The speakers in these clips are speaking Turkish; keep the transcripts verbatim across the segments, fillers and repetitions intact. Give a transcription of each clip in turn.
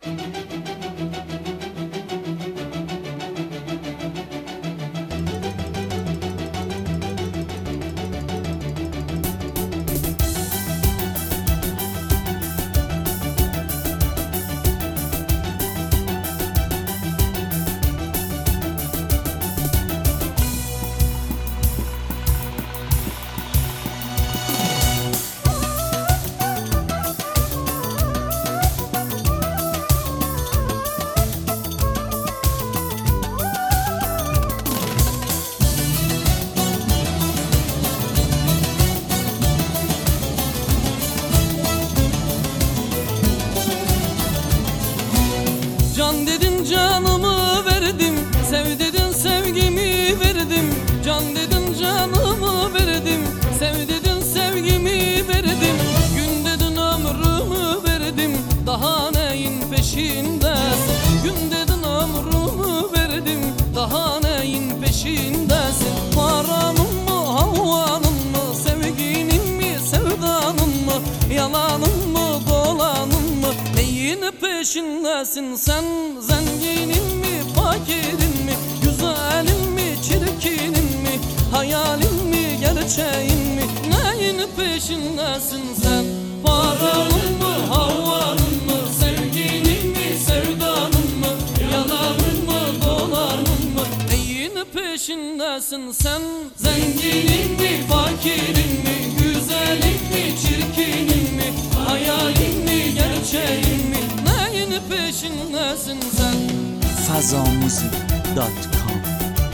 Can dedin canımı verdim, sev dedin sevgimi verdim. Can dedin canımı verdim, sev dedin sevgimi verdim. Gün dedin ömrümü verdim, daha neyin peşindesin? Gün dedin ömrümü verdim, daha neyin peşindesin? Paranın mı, havanın mı, sevginin mi, sevdanın mı, yalanın mı, dolanın mı? Neyin peşindesin sen? Zenginin mi, fakirin mi, güzelin mi, çirkinin mi, hayalin mi, gerçeğin mi? Neyin peşindesin sen? Paranın mı, havanın mı, sevginin mi, sevdanın mı, yalanın mı, dolanın mı? Neyin peşindesin sen? Zenginin mi, fakirin mi, güzelin mi, çirkinin mi, hayalin mi, gerçeğin mi? Neyin peşindesin sen? Fazamuzik nokta com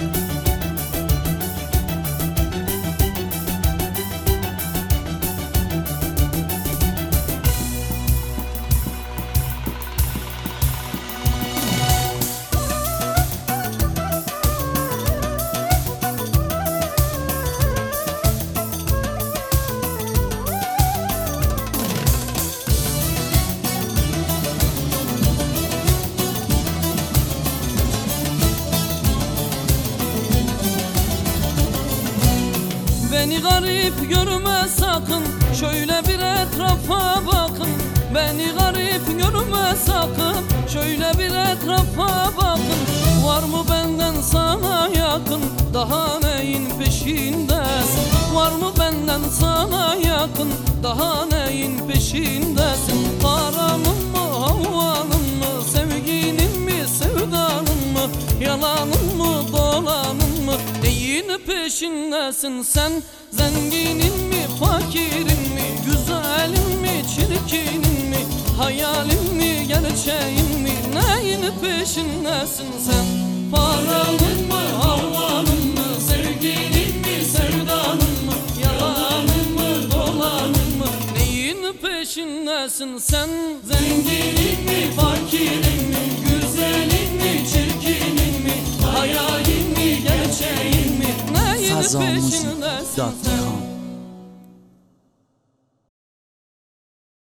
Beni garip görme sakın, şöyle bir etrafa bakın. Beni garip görme sakın, şöyle bir etrafa bakın. Var mı benden sana yakın, daha neyin peşindesin? Var mı benden sana yakın, daha neyin peşindesin? Paranın mı, havanın mı, sevginin mi, sevdanın mı, yalanın mı, dolanın mı? Neyin peşindesin sen? Zenginin mi, fakirin mi, güzelin mi, çirkinin mi, hayalin mi, gerçeğin mi? Neyin peşindesin sen? Paranın mı, havanın mı, sevginin mi, sevdanın mı, yalanın mı, dolanın mı? Neyin peşindesin sen? Zenginin mi, fakirin mi, güzelin mi, çirkinin mi, hayalin mi, gerçeğin mi? Neyin peşindesin sen?